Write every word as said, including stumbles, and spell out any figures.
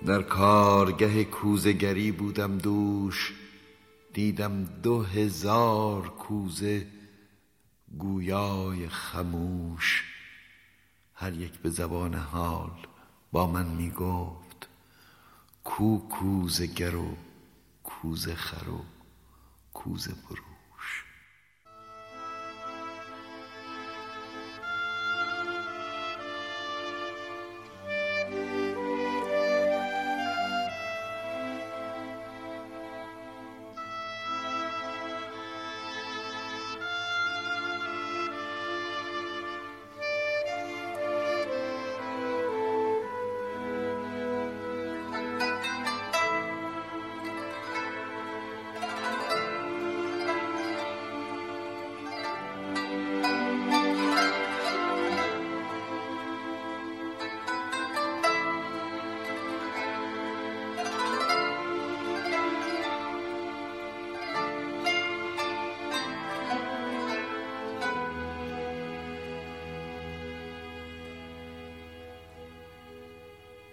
در کارگه کوزه گری بودم دوش، دیدم دو هزار کوزه گویای خموش. هر یک به زبان حال با من می گفت کو کوزه گر و کوزه خر و کوزه فروش.